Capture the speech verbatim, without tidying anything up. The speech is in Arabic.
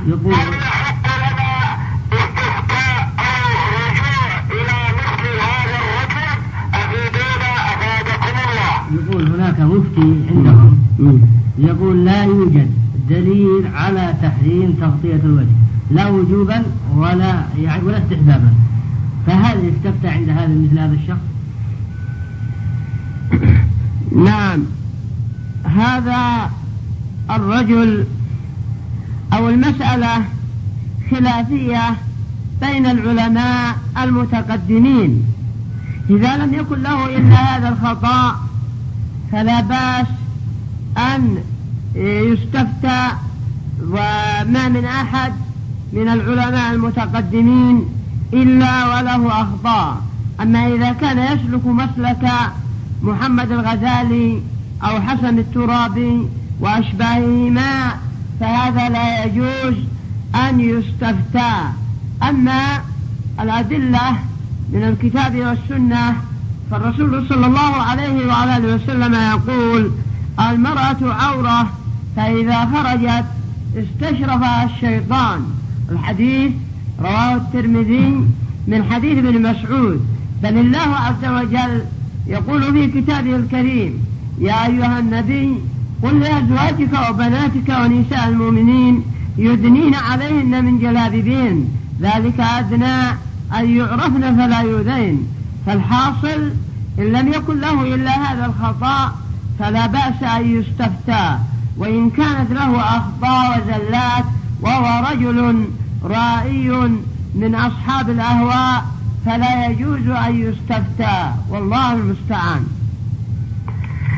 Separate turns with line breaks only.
يقول يقول هناك مفتي عندهم يقول لا يوجد دليل على تحريم تغطية الوجه لا وجوبا ولا يعني ولا استحبابا، فهل استفتى عند هذا مثل هذا الشخص؟
نعم، هذا الرجل أو المسألة خلافية بين العلماء المتقدمين، إذا لم يكن له إلا هذا الخطأ فلا بأس أن يستفتى، وما من أحد من العلماء المتقدمين إلا وله أخطاء. أما إذا كان يسلك مسلك محمد الغزالي أو حسن الترابي وأشباههما فهذا لا يجوز أن يستفتى. أما الأدلة من الكتاب والسنة فالرسول صلى الله عليه وعلى آله وسلم يقول المرأة عورة فإذا خرجت استشرفها الشيطان. الحديث رواه الترمذي من حديث ابن مسعود. بل الله عز وجل يقول في كتابه الكريم يا أيها النبي قل لأزواجك وبناتك ونساء المؤمنين يدنين عليهن من جلابيبهن ذلك أدنى أن يعرفن فلا يؤذين. فالحاصل إن لم يكن له إلا هذا الخطأ فلا بأس أن يستفتى، وإن كانت له أخطاء وزلات وهو رجل رائي من أصحاب الأهواء فلا يجوز أن يستفتى، والله المستعان.